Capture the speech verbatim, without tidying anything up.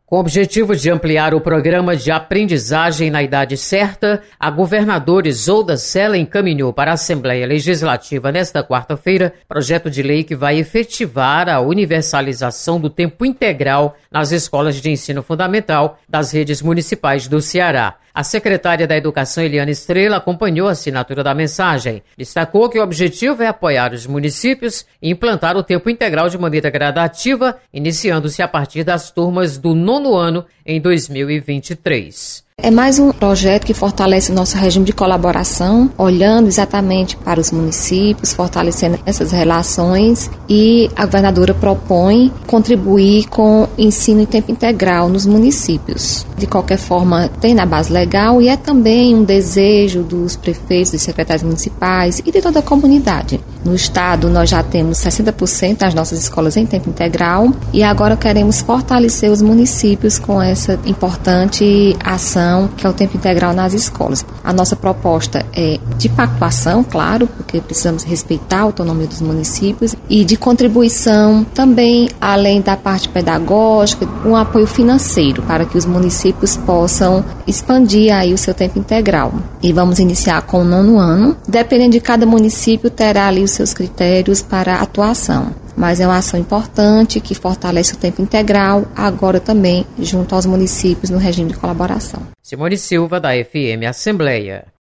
Com o objetivo de ampliar o programa de aprendizagem na idade certa, a governadora Isolda Sela encaminhou para a Assembleia Legislativa nesta quarta-feira projeto de lei que vai efetivar a universalização do tempo integral nas escolas de ensino fundamental das redes municipais do Ceará. A secretária da Educação, Eliana Estrela, acompanhou a assinatura da mensagem. Destacou que o objetivo é apoiar os municípios e implantar o tempo integral de maneira gradativa, iniciando-se a partir das turmas do nono ano em dois mil e vinte e três. É mais um projeto que fortalece o nosso regime de colaboração, olhando exatamente para os municípios, fortalecendo essas relações, e a governadora propõe contribuir com ensino em tempo integral nos municípios. De qualquer forma, tem na base legal e é também um desejo dos prefeitos, dos secretários municipais e de toda a comunidade. No estado, nós já temos sessenta por cento das nossas escolas em tempo integral e agora queremos fortalecer os municípios com essa importante ação que é o tempo integral nas escolas. A nossa proposta é de pactuação, claro, porque precisamos respeitar a autonomia dos municípios, e de contribuição também, além da parte pedagógica, um apoio financeiro para que os municípios possam expandir aí o seu tempo integral. E vamos iniciar com o nono ano. Dependendo de cada município, terá ali os seus critérios para atuação. Mas é uma ação importante que fortalece o tempo integral, agora também junto aos municípios no regime de colaboração. Simone Silva, da F M Assembleia.